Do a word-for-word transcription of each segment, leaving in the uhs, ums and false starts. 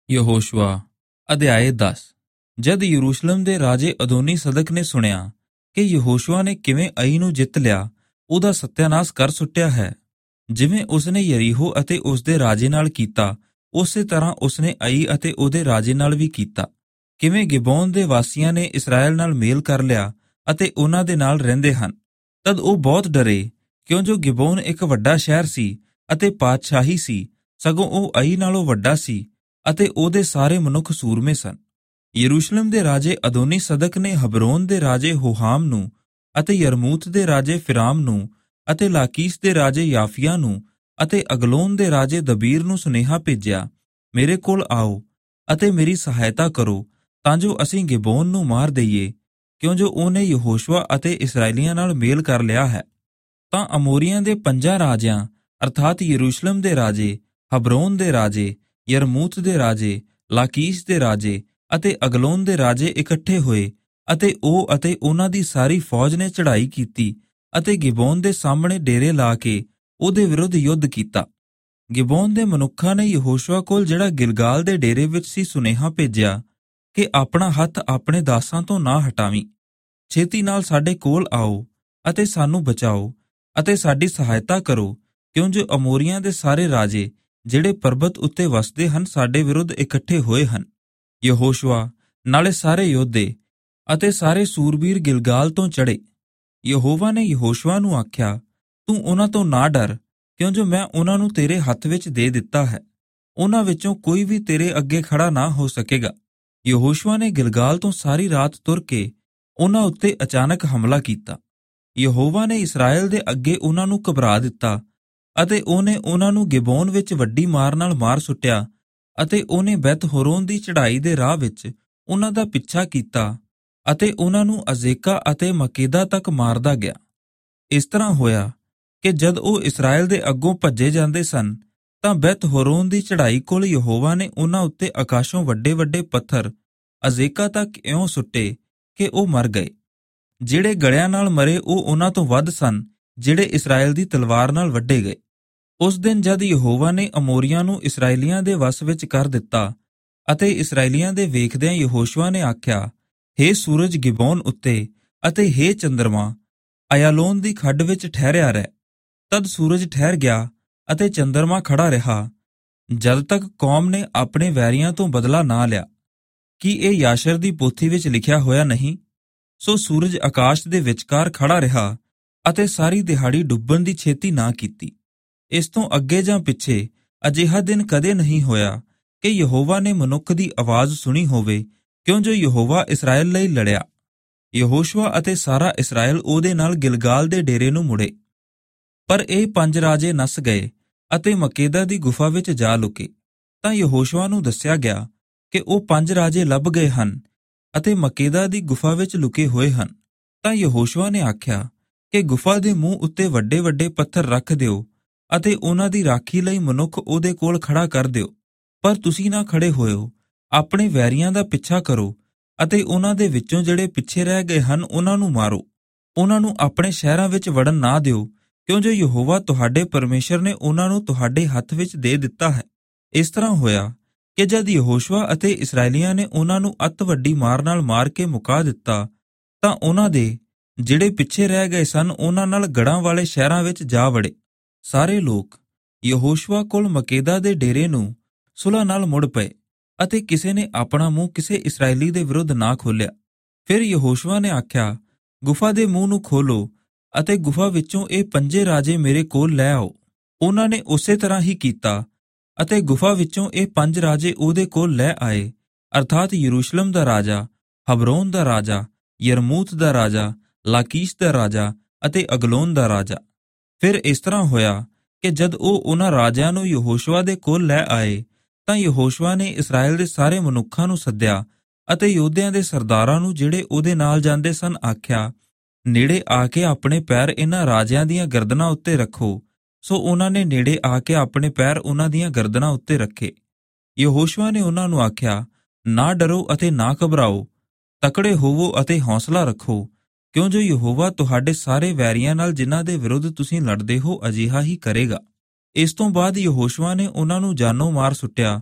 ਯਹੋਸ਼ੂਆ ਅਧਿਆਇ ਦਸ। ਜਦ ਯਰੂਸ਼ਲਮ ਦੇ ਰਾਜੇ ਅਦੋਨੀ ਸਦਕ ਨੇ ਸੁਣਿਆ ਕਿ ਯਹੋਸ਼ੂਆ ਨੇ ਕਿਵੇਂ ਆਈ ਨੂੰ ਜਿੱਤ ਲਿਆ, ਉਹਦਾ ਸਤਿਆਨਾਸ਼ ਕਰ ਸੁੱਟਿਆ ਹੈ। ਜਿਵੇਂ ਉਸਨੇ ਯਰੀਹੋ ਅਤੇ ਉਸਦੇ ਰਾਜੇ ਨਾਲ ਕੀਤਾ, ਉਸੇ ਤਰ੍ਹਾਂ ਉਸਨੇ ਆਈ ਅਤੇ ਉਹਦੇ ਰਾਜੇ ਨਾਲ ਵੀ ਕੀਤਾ। ਕਿਵੇਂ ਗਿਬੋਨ ਦੇ ਵਾਸੀਆਂ ਨੇ ਇਸਰਾਇਲ ਨਾਲ ਮੇਲ ਕਰ ਲਿਆ ਅਤੇ ਉਹਨਾਂ ਦੇ ਨਾਲ ਰਹਿੰਦੇ ਹਨ। ਤਦ ਉਹ ਬਹੁਤ ਡਰੇ, ਕਿਉਂ ਜੋ ਗਿਬੋਨ ਇੱਕ ਵੱਡਾ ਸ਼ਹਿਰ ਸੀ ਅਤੇ ਪਾਤਸ਼ਾਹੀ ਸੀ, ਸਗੋਂ ਉਹ ਆਈ ਨਾਲੋਂ ਵੱਡਾ ਸੀ ਅਤੇ ਉਹਦੇ ਸਾਰੇ ਮਨੁੱਖ ਸੂਰਮੇ ਸਨ। ਯਰੂਸ਼ਲਮ ਦੇ ਰਾਜੇ ਅਦੋਨੀ ਸਦਕ ਨੇ ਹਬਰੋਨ ਦੇ ਰਾਜੇ ਹੋਹਾਮ ਨੂੰ ਅਤੇ ਯਰਮੂਤ ਦੇ ਰਾਜੇ ਫਿਰਾਮ ਨੂੰ ਅਤੇ ਲਾਕੀਸ਼ ਦੇ ਰਾਜੇ ਯਾਫੀਆ ਨੂੰ ਅਤੇ ਅਗਲੋਨ ਦੇ ਰਾਜੇ ਦਬੀਰ ਨੂੰ ਸੁਨੇਹਾ ਭੇਜਿਆ, ਮੇਰੇ ਕੋਲ ਆਓ ਅਤੇ ਮੇਰੀ ਸਹਾਇਤਾ ਕਰੋ ਤਾਂ ਜੋ ਅਸੀਂ ਗਿਬੋਨ ਨੂੰ ਮਾਰ ਦਈਏ, ਕਿਉਂ ਜੋ ਉਹਨੇ ਯਹੋਸ਼ੂਆ ਅਤੇ ਇਸਰਾਏਲੀਆਂ ਨਾਲ ਮੇਲ ਕਰ ਲਿਆ ਹੈ। ਤਾਂ ਅਮੋਰੀਆਂ ਦੇ ਪੰਜਾਂ ਰਾਜਿਆਂ ਅਰਥਾਤ ਯਰੂਸ਼ਲਮ ਦੇ ਰਾਜੇ, ਹਬਰੋਨ ਦੇ ਰਾਜੇ, ਯਰਮੂਤ ਦੇ ਰਾਜੇ, ਲਾਕੀਸ਼ ਦੇ ਰਾਜੇ ਅਤੇ ਅਗਲੋਨ ਦੇ ਰਾਜੇ ਇਕੱਠੇ ਹੋਏ ਅਤੇ ਉਹ ਅਤੇ ਉਹਨਾਂ ਦੀ ਸਾਰੀ ਫੌਜ ਨੇ ਚੜ੍ਹਾਈ ਕੀਤੀ ਅਤੇ ਗਿਬੋਨ ਦੇ ਸਾਹਮਣੇ ਡੇਰੇ ਲਾ ਕੇ ਉਹਦੇ ਵਿਰੁੱਧ ਯੁੱਧ ਕੀਤਾ। ਗਿਬੋਨ ਦੇ ਮਨੁੱਖਾਂ ਨੇ ਯਹੋਸ਼ੂਆ ਕੋਲ, ਜਿਹੜਾ ਗਿਲਗਾਲ ਦੇ ਡੇਰੇ ਵਿੱਚ ਸੀ, ਸੁਨੇਹਾ ਭੇਜਿਆ ਕਿ ਆਪਣਾ ਹੱਥ ਆਪਣੇ ਦਾਸਾਂ ਤੋਂ ਨਾ ਹਟਾਵੀਂ, ਛੇਤੀ ਨਾਲ ਸਾਡੇ ਕੋਲ ਆਓ ਅਤੇ ਸਾਨੂੰ ਬਚਾਓ ਅਤੇ ਸਾਡੀ ਸਹਾਇਤਾ ਕਰੋ, ਕਿਉਂ ਜੋ ਅਮੋਰੀਆਂ ਦੇ ਸਾਰੇ ਰਾਜੇ ਜਿਹੜੇ ਪਰਬਤ ਉੱਤੇ ਵਸਦੇ ਹਨ ਸਾਡੇ ਵਿਰੁੱਧ ਇਕੱਠੇ ਹੋਏ ਹਨ। ਯਹੋਸ਼ੂਆ ਨਾਲੇ ਸਾਰੇ ਯੋਧੇ ਅਤੇ ਸਾਰੇ ਸੂਰਬੀਰ ਗਿਲਗਾਲ ਤੋਂ ਚੜ੍ਹੇ। ਯਹੋਵਾ ਨੇ ਯਹੋਸ਼ੂਆ ਨੂੰ ਆਖਿਆ, ਤੂੰ ਉਹਨਾਂ ਤੋਂ ਨਾ ਡਰ, ਕਿਉਂ ਜੋ ਮੈਂ ਉਹਨਾਂ ਨੂੰ ਤੇਰੇ ਹੱਥ ਵਿੱਚ ਦੇ ਦਿੱਤਾ ਹੈ। ਉਹਨਾਂ ਵਿੱਚੋਂ ਕੋਈ ਵੀ ਤੇਰੇ ਅੱਗੇ ਖੜਾ ਨਾ ਹੋ ਸਕੇਗਾ। ਯਹੋਸ਼ੂਆ ਨੇ ਗਿਲਗਾਲ ਤੋਂ ਸਾਰੀ ਰਾਤ ਤੁਰ ਕੇ ਉਹਨਾਂ ਉੱਤੇ ਅਚਾਨਕ ਹਮਲਾ ਕੀਤਾ। ਯਹੋਵਾ ਨੇ ਇਸਰਾਇਲ ਦੇ ਅੱਗੇ ਉਹਨਾਂ ਨੂੰ ਘਬਰਾ ਦਿੱਤਾ ਅਤੇ ਉਹਨੇ ਉਹਨਾਂ ਨੂੰ ਗਿਬੋਨ ਵਿੱਚ ਵੱਡੀ ਮਾਰ ਨਾਲ ਮਾਰ ਸੁੱਟਿਆ ਅਤੇ ਉਹਨੇ ਬੈਤ ਹੋਰੋਨ ਦੀ ਚੜ੍ਹਾਈ ਦੇ ਰਾਹ ਵਿੱਚ ਉਹਨਾਂ ਦਾ ਪਿੱਛਾ ਕੀਤਾ ਅਤੇ ਉਹਨਾਂ ਨੂੰ ਅਜ਼ੇਕਾ ਅਤੇ ਮਕੇਦਾ ਤੱਕ ਮਾਰਦਾ ਗਿਆ। ਇਸ ਤਰ੍ਹਾਂ ਹੋਇਆ ਕਿ ਜਦ ਉਹ ਇਸਰਾਇਲ ਦੇ ਅੱਗੋਂ ਭੱਜੇ ਜਾਂਦੇ ਸਨ ਤਾਂ ਬੈਤ ਹੋਰੋਨ ਦੀ ਚੜ੍ਹਾਈ ਕੋਲ ਯਹੋਵਾ ਨੇ ਉਹਨਾਂ ਉੱਤੇ ਆਕਾਸ਼ੋਂ ਵੱਡੇ ਵੱਡੇ ਪੱਥਰ ਅਜ਼ੇਕਾ ਤੱਕ ਇਉਂ ਸੁੱਟੇ ਕਿ ਉਹ ਮਰ ਗਏ। ਜਿਹੜੇ ਗਲਿਆਂ ਨਾਲ ਮਰੇ ਉਹ ਉਹਨਾਂ ਤੋਂ ਵੱਧ ਸਨ ਜਿਹੜੇ ਇਸਰਾਇਲ ਦੀ ਤਲਵਾਰ ਨਾਲ ਵੱਢੇ ਗਏ। ਉਸ ਦਿਨ ਜਦ ਯਹੋਵਾ ਨੇ ਅਮੋਰੀਆਂ ਨੂੰ ਇਸਰਾਏਲੀਆਂ ਦੇ ਵੱਸ ਵਿੱਚ ਕਰ ਦਿੱਤਾ ਅਤੇ ਇਸਰਾਏਲੀਆਂ ਦੇ ਵੇਖਦਿਆਂ ਯਹੋਸ਼ੂਆ ਨੇ ਆਖਿਆ, ਹੇ ਸੂਰਜ ਗਿਬੋਨ ਉੱਤੇ ਅਤੇ ਹੇ ਚੰਦਰਮਾ ਅਯਾਲੋਨ ਦੀ ਖੱਡ ਵਿੱਚ ਠਹਿਰਿਆ ਰਹਿ। ਤਦ ਸੂਰਜ ਠਹਿਰ ਗਿਆ ਅਤੇ ਚੰਦਰਮਾ ਖੜਾ ਰਿਹਾ, ਜਦ ਤੱਕ ਕੌਮ ਨੇ ਆਪਣੇ ਵੈਰੀਆਂ ਤੋਂ ਬਦਲਾ ਨਾ ਲਿਆ। ਕੀ ਇਹ ਯਾਸ਼ਰ ਦੀ ਪੋਥੀ ਵਿੱਚ ਲਿਖਿਆ ਹੋਇਆ ਨਹੀਂ? ਸੋ ਸੂਰਜ ਆਕਾਸ਼ ਦੇ ਵਿਚਕਾਰ ਖੜਾ ਰਿਹਾ ਅਤੇ ਸਾਰੀ ਦਿਹਾੜੀ ਡੁੱਬਣ ਦੀ ਛੇਤੀ ਨਾ ਕੀਤੀ। ਇਸ ਤੋਂ ਅੱਗੇ ਜਾਂ ਪਿੱਛੇ ਅਜਿਹਾ ਦਿਨ ਕਦੇ ਨਹੀਂ ਹੋਇਆ ਕਿ ਯਹੋਵਾ ਨੇ ਮਨੁੱਖ ਦੀ ਆਵਾਜ਼ ਸੁਣੀ ਹੋਵੇ, ਕਿਉਂ ਜੋ ਯਹੋਵਾ ਇਸਰਾਇਲ ਲਈ ਲੜਿਆ। ਯਹੋਸ਼ੂਆ ਅਤੇ ਸਾਰਾ ਇਸਰਾਇਲ ਉਹਦੇ ਨਾਲ ਗਿਲਗਾਲ ਦੇ ਡੇਰੇ ਨੂੰ ਮੁੜੇ। ਪਰ ਇਹ ਪੰਜ ਰਾਜੇ ਨੱਸ ਗਏ ਅਤੇ ਮਕੇਦਾ ਦੀ ਗੁਫਾ ਵਿੱਚ ਜਾ ਲੁਕੇ। ਤਾਂ ਯਹੋਸ਼ੂਆ ਨੂੰ ਦੱਸਿਆ ਗਿਆ ਕਿ ਉਹ ਪੰਜ ਰਾਜੇ ਲੱਭ ਗਏ ਹਨ ਅਤੇ ਮਕੇਦਾ ਦੀ ਗੁਫਾ ਵਿੱਚ ਲੁਕੇ ਹੋਏ ਹਨ। ਤਾਂ ਯਹੋਸ਼ੂਆ ਨੇ ਆਖਿਆ ਕਿ ਗੁਫਾ ਦੇ ਮੂੰਹ ਉੱਤੇ ਵੱਡੇ ਵੱਡੇ ਪੱਥਰ ਰੱਖ ਦਿਓ ਅਤੇ ਉਹਨਾਂ ਦੀ ਰਾਖੀ ਲਈ ਮਨੁੱਖ ਉਹਦੇ ਕੋਲ ਖੜਾ ਕਰ ਦਿਓ। ਪਰ ਤੁਸੀਂ ਨਾ ਖੜੇ ਹੋਇਓ, ਆਪਣੇ ਵੈਰੀਆਂ ਦਾ ਪਿੱਛਾ ਕਰੋ ਅਤੇ ਉਹਨਾਂ ਦੇ ਵਿੱਚੋਂ ਜਿਹੜੇ ਪਿੱਛੇ ਰਹਿ ਗਏ ਹਨ ਉਹਨਾਂ ਨੂੰ ਮਾਰੋ। ਉਹਨਾਂ ਨੂੰ ਆਪਣੇ ਸ਼ਹਿਰਾਂ ਵਿੱਚ ਵੜਨ ਨਾ ਦਿਓ, ਕਿਉਂ ਜੋ ਯਹੋਵਾ ਤੁਹਾਡੇ ਪਰਮੇਸ਼ਰ ਨੇ ਉਹਨਾਂ ਨੂੰ ਤੁਹਾਡੇ ਹੱਥ ਵਿੱਚ ਦੇ ਦਿੱਤਾ ਹੈ। ਇਸ ਤਰ੍ਹਾਂ ਹੋਇਆ ਕਿ ਜਦ ਯਹੋਸ਼ੂਆ ਅਤੇ ਇਸਰਾਏਲੀਆਂ ਨੇ ਉਹਨਾਂ ਨੂੰ ਅੱਤ ਵੱਡੀ ਮਾਰ ਨਾਲ ਮਾਰ ਕੇ ਮੁਕਾ ਦਿੱਤਾ ਤਾਂ ਉਹਨਾਂ ਦੇ ਜਿਹੜੇ ਪਿੱਛੇ ਰਹਿ ਗਏ ਸਨ ਉਹਨਾਂ ਨਾਲ ਗੜ੍ਹਾਂ ਵਾਲੇ ਸ਼ਹਿਰਾਂ ਵਿੱਚ ਜਾ ਵੜੇ। ਸਾਰੇ ਲੋਕ ਯਹੋਸ਼ੂਆ ਕੋਲ ਮਕੇਦਾ ਦੇ ਡੇਰੇ ਨੂੰ ਸੁਲ੍ਹਾ ਨਾਲ ਮੁੜ ਪਏ ਅਤੇ ਕਿਸੇ ਨੇ ਆਪਣਾ ਮੂੰਹ ਕਿਸੇ ਇਸਰਾਏਲੀ ਦੇ ਵਿਰੁੱਧ ਨਾ ਖੋਲ੍ਹਿਆ। ਫਿਰ ਯਹੋਸ਼ੂਆ ਨੇ ਆਖਿਆ, ਗੁਫਾ ਦੇ ਮੂੰਹ ਨੂੰ ਖੋਲੋ ਅਤੇ ਗੁਫਾ ਵਿੱਚੋਂ ਇਹ ਪੰਜੇ ਰਾਜੇ ਮੇਰੇ ਕੋਲ ਲੈ ਆਓ। ਉਹਨਾਂ ਨੇ ਉਸੇ ਤਰ੍ਹਾਂ ਹੀ ਕੀਤਾ ਅਤੇ ਗੁਫਾ ਵਿੱਚੋਂ ਇਹ ਪੰਜ ਰਾਜੇ ਉਹਦੇ ਕੋਲ ਲੈ ਆਏ, ਅਰਥਾਤ ਯਰੂਸ਼ਲਮ ਦਾ ਰਾਜਾ, ਹਬਰੋਨ ਦਾ ਰਾਜਾ, ਯਰਮੂਤ ਦਾ ਰਾਜਾ, ਲਾਕੀਸ਼ ਦਾ ਰਾਜਾ ਅਤੇ ਅਗਲੋਨ ਦਾ ਰਾਜਾ। ਫਿਰ ਇਸ ਤਰ੍ਹਾਂ ਹੋਇਆ ਕਿ ਜਦ ਉਹ ਉਹਨਾਂ ਰਾਜਿਆਂ ਨੂੰ ਯਹੋਸ਼ੂਆ ਦੇ ਕੋਲ ਲੈ ਆਏ ਤਾਂ ਯਹੋਸ਼ੂਆ ਨੇ ਇਸਰਾਇਲ ਦੇ ਸਾਰੇ ਮਨੁੱਖਾਂ ਨੂੰ ਸੱਦਿਆ ਅਤੇ ਯੋਧਿਆਂ ਦੇ ਸਰਦਾਰਾਂ ਨੂੰ ਜਿਹੜੇ ਉਹਦੇ ਨਾਲ ਜਾਂਦੇ ਸਨ ਆਖਿਆ, ਨੇੜੇ ਆ ਕੇ ਆਪਣੇ ਪੈਰ ਇਹਨਾਂ ਰਾਜਿਆਂ ਦੀਆਂ ਗਰਦਨਾਂ ਉੱਤੇ ਰੱਖੋ। ਸੋ ਉਹਨਾਂ ਨੇ ਨੇੜੇ ਆ ਕੇ ਆਪਣੇ ਪੈਰ ਉਹਨਾਂ ਦੀਆਂ ਗਰਦਨਾਂ ਉੱਤੇ ਰੱਖੇ। ਯਹੋਸ਼ੂਆ ਨੇ ਉਹਨਾਂ ਨੂੰ ਆਖਿਆ, ਨਾ ਡਰੋ ਅਤੇ ਨਾ ਘਬਰਾਓ, ਤਕੜੇ ਹੋਵੋ ਅਤੇ ਹੌਸਲਾ ਰੱਖੋ, ਕਿਉਂ ਜੋ ਯਹੋਵਾ ਤੁਹਾਡੇ ਸਾਰੇ ਵੈਰੀਆਂ ਨਾਲ ਜਿਨ੍ਹਾਂ ਦੇ ਵਿਰੁੱਧ ਤੁਸੀਂ ਲੜਦੇ ਹੋ ਅਜਿਹਾ ਹੀ ਕਰੇਗਾ। ਇਸ ਤੋਂ ਬਾਅਦ ਯਹੋਸ਼ੂਆ ਨੇ ਉਹਨਾਂ ਨੂੰ ਜਾਨੋਂ ਮਾਰ ਸੁੱਟਿਆ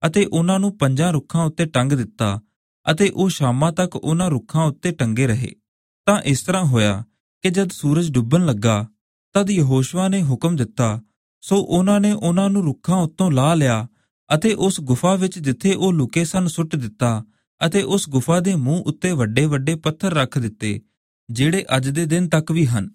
ਅਤੇ ਉਹਨਾਂ ਨੂੰ ਪੰਜਾਂ ਰੁੱਖਾਂ ਉੱਤੇ ਟੰਗ ਦਿੱਤਾ ਅਤੇ ਉਹ ਸ਼ਾਮਾਂ ਤੱਕ ਉਹਨਾਂ ਰੁੱਖਾਂ ਉੱਤੇ ਟੰਗੇ ਰਹੇ। ਤਾਂ ਇਸ ਤਰ੍ਹਾਂ ਹੋਇਆ ਕਿ ਜਦ ਸੂਰਜ ਡੁੱਬਣ ਲੱਗਾ ਤਦ ਯਹੋਸ਼ੁਆ ਨੇ ਹੁਕਮ ਦਿੱਤਾ, ਸੋ ਉਹਨਾਂ ਨੇ ਉਹਨਾਂ ਨੂੰ ਰੁੱਖਾਂ ਉੱਤੋਂ ਲਾਹ ਲਿਆ ਅਤੇ ਉਸ ਗੁਫਾ ਵਿੱਚ ਜਿੱਥੇ ਉਹ ਲੁਕੇ ਸਨ ਸੁੱਟ ਦਿੱਤਾ ਅਤੇ ਉਸ ਗੁਫਾ ਦੇ ਮੂੰਹ ਉੱਤੇ ਵੱਡੇ ਵੱਡੇ ਪੱਥਰ ਰੱਖ ਦਿੱਤੇ, ਜਿਹੜੇ ਅੱਜ ਦੇ ਦਿਨ ਤੱਕ ਵੀ ਹਨ।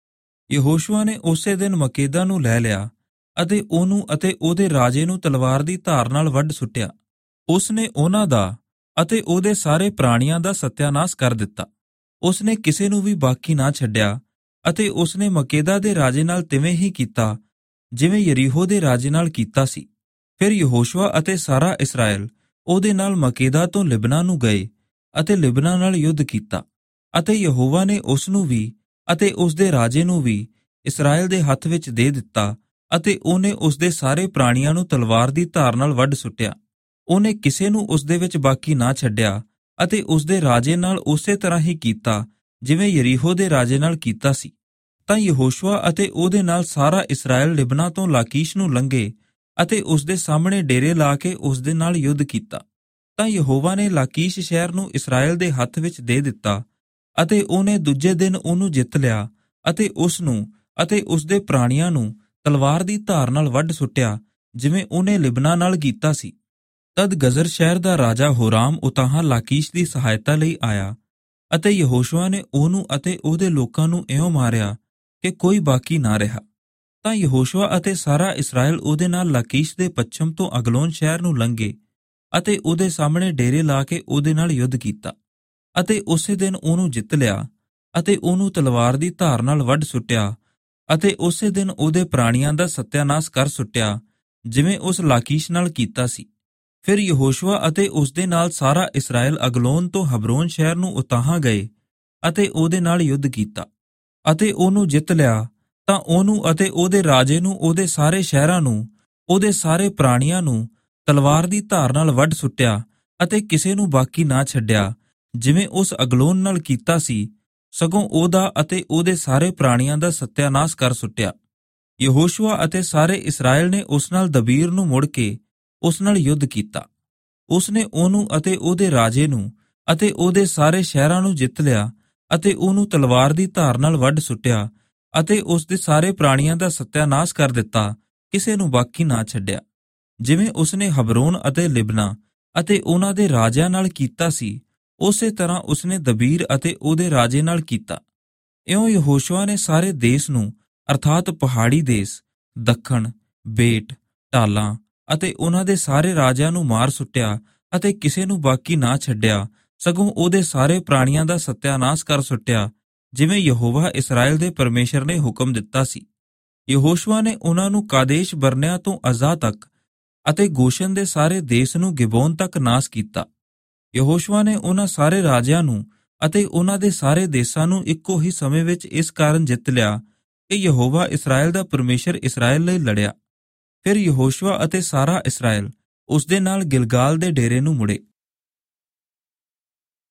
ਯਹੋਸ਼ੁਆ ਨੇ ਉਸੇ ਦਿਨ ਮਕੇਦਾ ਨੂੰ ਲੈ ਲਿਆ ਅਤੇ ਉਹਨੂੰ ਅਤੇ ਉਹਦੇ ਰਾਜੇ ਨੂੰ ਤਲਵਾਰ ਦੀ ਧਾਰ ਨਾਲ ਵੱਢ ਸੁੱਟਿਆ। ਉਸ ਨੇ ਉਹਨਾਂ ਦਾ ਅਤੇ ਉਹਦੇ ਸਾਰੇ ਪ੍ਰਾਣੀਆਂ ਦਾ ਸਤਿਆਨਾਸ਼ ਕਰ ਦਿੱਤਾ। ਉਸ ਨੇ ਕਿਸੇ ਨੂੰ ਵੀ ਬਾਕੀ ਨਾ ਛੱਡਿਆ ਅਤੇ ਉਸ ਨੇ ਮਕੇਦਾ ਦੇ ਰਾਜੇ ਨਾਲ ਤਿਵੇਂ ਹੀ ਕੀਤਾ ਜਿਵੇਂ ਯਰੀਹੋ ਦੇ ਰਾਜੇ ਨਾਲ ਕੀਤਾ ਸੀ। ਫਿਰ ਯਹੋਸ਼ੁਆ ਅਤੇ ਸਾਰਾ ਇਸਰਾਏਲ ਉਹਦੇ ਨਾਲ ਮਕੇਦਾ ਤੋਂ ਲਿਬਨਾ ਨੂੰ ਗਏ ਅਤੇ ਲਿਬਨਾ ਨਾਲ ਯੁੱਧ ਕੀਤਾ ਅਤੇ ਯਹੋਵਾ ਨੇ ਉਸ ਨੂੰ ਵੀ ਅਤੇ ਉਸ ਦੇ ਰਾਜੇ ਨੂੰ ਵੀ ਇਸਰਾਏਲ ਦੇ ਹੱਥ ਵਿੱਚ ਦੇ ਦਿੱਤਾ ਅਤੇ ਉਹਨੇ ਉਸ ਦੇ ਸਾਰੇ ਪ੍ਰਾਣੀਆਂ ਨੂੰ ਤਲਵਾਰ ਦੀ ਧਾਰ ਨਾਲ ਵੱਢ ਸੁੱਟਿਆ। ਉਹਨੇ ਕਿਸੇ ਨੂੰ ਉਸ ਦੇ ਵਿੱਚ ਬਾਕੀ ਨਾ ਛੱਡਿਆ ਅਤੇ ਉਸ ਦੇ ਰਾਜੇ ਨਾਲ ਉਸੇ ਤਰ੍ਹਾਂ ਹੀ ਕੀਤਾ ਜਿਵੇਂ ਯਰੀਹੋ ਦੇ ਰਾਜੇ ਨਾਲ ਕੀਤਾ ਸੀ। ਤਾਂ ਯਹੋਸ਼ੁਆ ਅਤੇ ਉਹਦੇ ਨਾਲ ਸਾਰਾ ਇਸਰਾਏਲ ਲਿਬਨਾ ਤੋਂ ਲਾਕੀਸ਼ ਨੂੰ ਲੰਘੇ ਅਤੇ ਉਸ ਦੇ ਸਾਹਮਣੇ ਡੇਰੇ ਲਾ ਕੇ ਉਸ ਦੇ ਨਾਲ ਯੁੱਧ ਕੀਤਾ। ਤਾਂ ਯਹੋਵਾ ਨੇ ਲਾਕੀਸ਼ ਸ਼ਹਿਰ ਨੂੰ ਇਸਰਾਏਲ ਦੇ ਹੱਥ ਵਿੱਚ ਦੇ ਦਿੱਤਾ ਅਤੇ ਉਹਨੇ ਦੂਜੇ ਦਿਨ ਉਹਨੂੰ ਜਿੱਤ ਲਿਆ ਅਤੇ ਉਸ ਨੂੰ ਅਤੇ ਉਸ ਦੇ ਪ੍ਰਾਣੀਆਂ ਨੂੰ ਤਲਵਾਰ ਦੀ ਧਾਰ ਨਾਲ ਵੱਢ ਸੁੱਟਿਆ ਜਿਵੇਂ ਉਹਨੇ ਲਿਬਨਾ ਨਾਲ ਕੀਤਾ ਸੀ। ਤਦ ਗਜ਼ਰ ਸ਼ਹਿਰ ਦਾ ਰਾਜਾ ਹੋਰਾਮ ਉਤਾਹਾਂ ਲਾਕੀਸ਼ ਦੀ ਸਹਾਇਤਾ ਲਈ ਆਇਆ ਅਤੇ ਯਹੋਸ਼ੁਆ ਨੇ ਉਹਨੂੰ ਅਤੇ ਉਹਦੇ ਲੋਕਾਂ ਨੂੰ ਇਉਂ ਮਾਰਿਆ ਕਿ ਕੋਈ ਬਾਕੀ ਨਾ ਰਿਹਾ। ਤਾਂ ਯਹੋਸ਼ੁਆ ਅਤੇ ਸਾਰਾ ਇਸਰਾਏਲ ਉਹਦੇ ਨਾਲ ਲਾਕੀਸ਼ ਦੇ ਪੱਛਮ ਤੋਂ ਅਗਲੋਨ ਸ਼ਹਿਰ ਨੂੰ ਲੰਘੇ ਅਤੇ ਉਹਦੇ ਸਾਹਮਣੇ ਡੇਰੇ ਲਾ ਕੇ ਉਹਦੇ ਨਾਲ ਯੁੱਧ ਕੀਤਾ ਅਤੇ ਉਸੇ ਦਿਨ ਉਹਨੂੰ ਜਿੱਤ ਲਿਆ ਅਤੇ ਉਹਨੂੰ ਤਲਵਾਰ ਦੀ ਧਾਰ ਨਾਲ ਵੱਢ ਸੁੱਟਿਆ ਅਤੇ ਉਸੇ ਦਿਨ ਉਹਦੇ ਪ੍ਰਾਣੀਆਂ ਦਾ ਸਤਿਆਨਾਸ਼ ਕਰ ਸੁੱਟਿਆ ਜਿਵੇਂ ਉਸ ਲਾਕੀਸ਼ ਨਾਲ ਕੀਤਾ ਸੀ। ਫਿਰ ਯਹੋਸ਼ੁਆ ਅਤੇ ਉਸ ਦੇ ਨਾਲ ਸਾਰਾ ਇਸਰਾਏਲ ਅਗਲੋਨ ਤੋਂ ਹਬਰੋਨ ਸ਼ਹਿਰ ਨੂੰ ਉਤਾਹਾਂ ਗਏ ਅਤੇ ਉਹਦੇ ਨਾਲ ਯੁੱਧ ਕੀਤਾ ਅਤੇ ਉਹਨੂੰ ਜਿੱਤ ਲਿਆ। ਤਾਂ ਉਹਨੂੰ ਅਤੇ ਉਹਦੇ ਰਾਜੇ ਨੂੰ, ਉਹਦੇ ਸਾਰੇ ਸ਼ਹਿਰਾਂ ਨੂੰ, ਉਹਦੇ ਸਾਰੇ ਪ੍ਰਾਣੀਆਂ ਨੂੰ ਤਲਵਾਰ ਦੀ ਧਾਰ ਨਾਲ ਵੱਢ ਸੁੱਟਿਆ ਅਤੇ ਕਿਸੇ ਨੂੰ ਬਾਕੀ ਨਾ ਛੱਡਿਆ ਜਿਵੇਂ ਉਸ ਅਗਲੋਨ ਨਾਲ ਕੀਤਾ ਸੀ, ਸਗੋਂ ਉਹਦਾ ਅਤੇ ਉਹਦੇ ਸਾਰੇ ਪ੍ਰਾਣੀਆਂ ਦਾ ਸਤਿਆਨਾਸ਼ ਕਰ ਸੁੱਟਿਆ। ਯਹੋਸ਼ੁਆ ਅਤੇ ਸਾਰੇ ਇਸਰਾਏਲ ਨੇ ਉਸ ਨਾਲ ਦਬੀਰ ਨੂੰ ਮੁੜ ਕੇ ਉਸ ਨਾਲ ਯੁੱਧ ਕੀਤਾ। ਉਸ ਨੇ ਉਹਨੂੰ ਅਤੇ ਉਹਦੇ ਰਾਜੇ ਨੂੰ ਅਤੇ ਉਹਦੇ ਸਾਰੇ ਸ਼ਹਿਰਾਂ ਨੂੰ ਜਿੱਤ ਲਿਆ ਅਤੇ ਉਹਨੂੰ ਤਲਵਾਰ ਦੀ ਧਾਰ ਨਾਲ ਵੱਢ ਸੁੱਟਿਆ ਅਤੇ ਉਸ ਦੇ ਸਾਰੇ ਪ੍ਰਾਣੀਆਂ ਦਾ ਸਤਿਆਨਾਸ਼ ਕਰ ਦਿੱਤਾ, ਕਿਸੇ ਨੂੰ ਬਾਕੀ ਨਾ ਛੱਡਿਆ, ਜਿਵੇਂ ਉਸ ਨੇ ਹਬਰੋਨ ਅਤੇ ਲਿਬਨਾ ਅਤੇ ਉਹਨਾਂ ਦੇ ਰਾਜਿਆਂ ਨਾਲ ਕੀਤਾ ਸੀ, ਉਸੇ ਤਰ੍ਹਾਂ ਉਸ ਨੇ ਦਬੀਰ ਅਤੇ ਉਹਦੇ ਰਾਜੇ ਨਾਲ ਕੀਤਾ। ਇਉਂ ਯਹੋਸ਼ੁਆ ਨੇ ਸਾਰੇ ਦੇਸ਼ ਨੂੰ ਅਰਥਾਤ ਪਹਾੜੀ ਦੇਸ਼, ਦੱਖਣ, ਬੇਟ, ਢਾਲਾਂ ਅਤੇ ਉਹਨਾਂ ਦੇ ਸਾਰੇ ਰਾਜਿਆਂ ਨੂੰ ਮਾਰ ਸੁੱਟਿਆ ਅਤੇ ਕਿਸੇ ਨੂੰ ਬਾਕੀ ਨਾ ਛੱਡਿਆ, ਸਗੋਂ ਉਹਦੇ ਸਾਰੇ ਪ੍ਰਾਣੀਆਂ ਦਾ ਸਤਿਆਨਾਸ਼ ਕਰ ਸੁੱਟਿਆ ਜਿਵੇਂ ਯਹੋਵਾ ਇਸਰਾਏਲ ਦੇ ਪਰਮੇਸ਼ਰ ਨੇ ਹੁਕਮ ਦਿੱਤਾ ਸੀ। ਯਹੋਸ਼ੁਆ ਨੇ ਉਹਨਾਂ ਨੂੰ ਕਾਦੇਸ਼ ਬਰਨਿਆ ਤੋਂ ਅਜ਼ਾ ਤੱਕ ਅਤੇ ਗੋਸ਼ਨ ਦੇ ਸਾਰੇ ਦੇਸ਼ ਨੂੰ ਗਿਬੋਨ ਤੱਕ ਨਾਸ਼ ਕੀਤਾ। ਯਹੋਸ਼ੁਆ ਨੇ ਉਹਨਾਂ ਸਾਰੇ ਰਾਜਿਆਂ ਨੂੰ ਅਤੇ ਉਹਨਾਂ ਦੇ ਸਾਰੇ ਦੇਸ਼ਾਂ ਨੂੰ ਇੱਕੋ ਹੀ ਸਮੇਂ ਵਿੱਚ ਇਸ ਕਾਰਨ ਜਿੱਤ ਲਿਆ ਕਿ ਯਹੋਵਾ ਇਸਰਾਏਲ ਦਾ ਪਰਮੇਸ਼ਰ ਇਸਰਾਏਲ ਲਈ ਲੜਿਆ। ਫਿਰ ਯਹੋਸ਼ੁਆ ਅਤੇ ਸਾਰਾ ਇਸਰਾਏਲ ਉਸ ਦੇ ਨਾਲ ਗਿਲਗਾਲ ਦੇ ਡੇਰੇ ਨੂੰ ਮੁੜੇ।